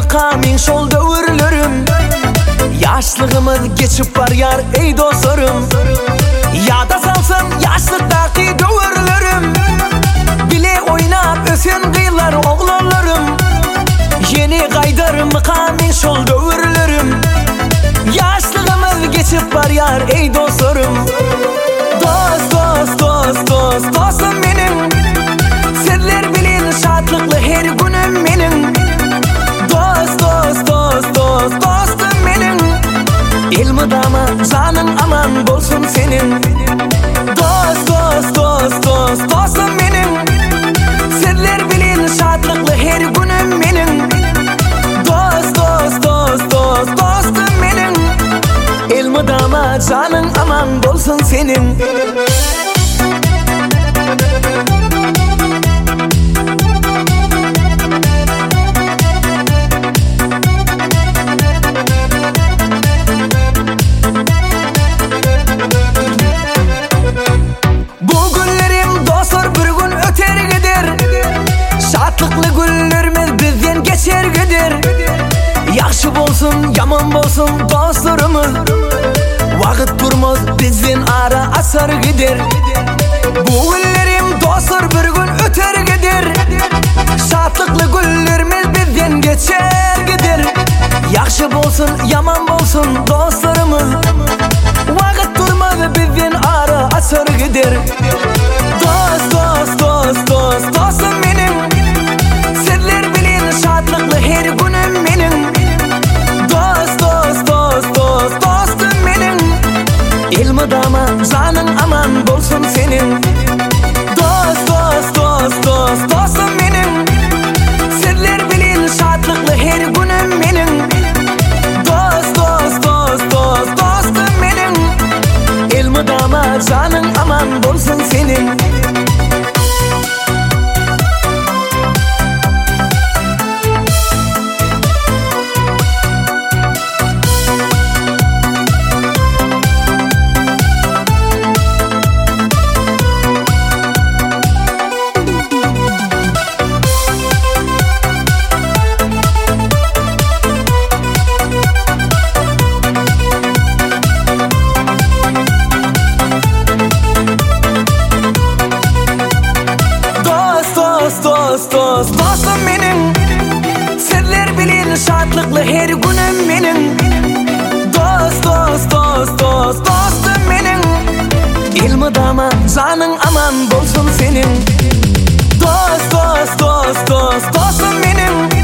mıkamin şol döwürlerim. Yaşlığımız geçip var yar ey dostlarım. Yada salsın yaşlıktaki döwürlerim. Bile oynap ösen kıylar oğlanlarım. Yeni gaydar mıkamin şol döwürlerim. Yaşlığımız geçip var yar ey dostlarım. Dost dost dost dost dostum benim. Sizler bilin şadlıklı her günüm benim. Dost dost dost dost dostum benim. İlmi dama canın aman bolsun senin. Dost dost dost dost dostum benim. Sizler bilin şadlıklı her günüm benim. Dost dost dost dost dostum benim. İlmi dama canın aman bolsun senin. Yaxşı bolsun, yaman bolsun dostlarımız. Vaqt durmaz bizden ara asar gider. Bu günlerim dostlar bir gün öter gider. Şatlıklı günlerimiz bizden geçer gider. Yaxşı bolsun, yaman bolsun dostlarımız. Vaqt durmaz bizden ara asar gider. Dost dost dost dost dostum benim. Sizler bilin şatlıklı her günüm benim. Dost dost dost dost dostum benim. İlmi dama canın aman bolsun senin. Dost dost dost dost dostum benim. Sizler bilin şatlıklı her günüm benim. Dost dost dost dost dostum benim. İlmi dama canın aman bolsun senin. Dost dost dostum benim. Sizler bilin şadlıklı her günüm benim. Dost dost dost dost dostum benim. İlmi dama canın aman bolsun senin. Dost dost dost dost dostum benim.